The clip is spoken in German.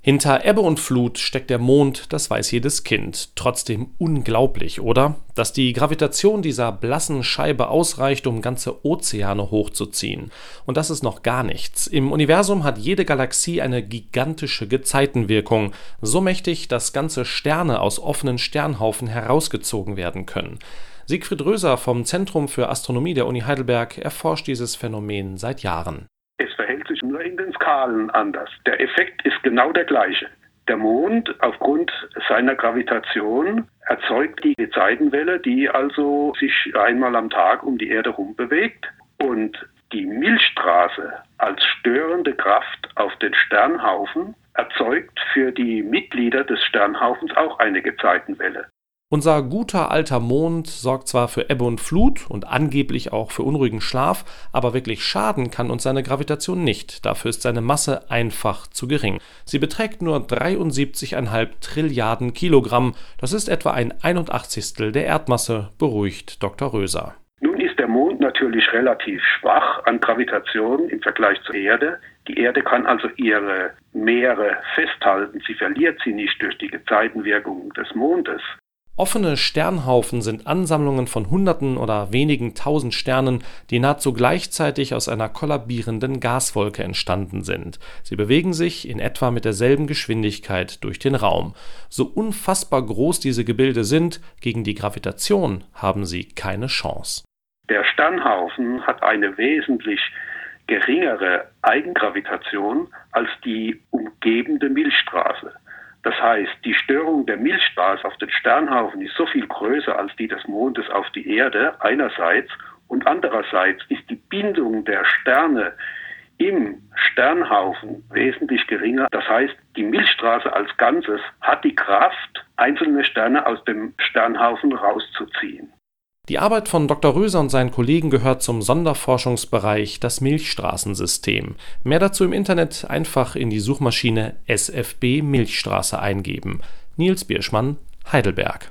Hinter Ebbe und Flut steckt der Mond, das weiß jedes Kind. Trotzdem unglaublich, oder? Dass die Gravitation dieser blassen Scheibe ausreicht, um ganze Ozeane hochzuziehen. Und das ist noch gar nichts. Im Universum hat jede Galaxie eine gigantische Gezeitenwirkung. So mächtig, dass ganze Sterne aus offenen Sternhaufen herausgezogen werden können. Siegfried Röser vom Zentrum für Astronomie der Uni Heidelberg erforscht dieses Phänomen seit Jahren. Es verhält sich nur in den Skalen anders. Der Effekt ist genau der gleiche. Der Mond, aufgrund seiner Gravitation, erzeugt die Gezeitenwelle, die also sich einmal am Tag um die Erde herum bewegt. Und die Milchstraße als störende Kraft auf den Sternhaufen erzeugt für die Mitglieder des Sternhaufens auch eine Gezeitenwelle. Unser guter alter Mond sorgt zwar für Ebbe und Flut und angeblich auch für unruhigen Schlaf, aber wirklich schaden kann uns seine Gravitation nicht. Dafür ist seine Masse einfach zu gering. Sie beträgt nur 73,5 Trilliarden Kilogramm. Das ist etwa ein 81stel der Erdmasse, beruhigt Dr. Röser. Nun ist der Mond natürlich relativ schwach an Gravitation im Vergleich zur Erde. Die Erde kann also ihre Meere festhalten. Sie verliert sie nicht durch die Gezeitenwirkung des Mondes. Offene Sternhaufen sind Ansammlungen von Hunderten oder wenigen Tausend Sternen, die nahezu gleichzeitig aus einer kollabierenden Gaswolke entstanden sind. Sie bewegen sich in etwa mit derselben Geschwindigkeit durch den Raum. So unfassbar groß diese Gebilde sind, gegen die Gravitation haben sie keine Chance. Der Sternhaufen hat eine wesentlich geringere Eigengravitation als die umgebende Milchstraße. Das heißt, die Störung der Milchstraße auf den Sternhaufen ist so viel größer als die des Mondes auf die Erde einerseits und andererseits ist die Bindung der Sterne im Sternhaufen wesentlich geringer. Das heißt, die Milchstraße als Ganzes hat die Kraft, einzelne Sterne aus dem Sternhaufen rauszuziehen. Die Arbeit von Dr. Röser und seinen Kollegen gehört zum Sonderforschungsbereich das Milchstraßensystem. Mehr dazu im Internet einfach in die Suchmaschine SFB Milchstraße eingeben. Nils Bierschmann, Heidelberg.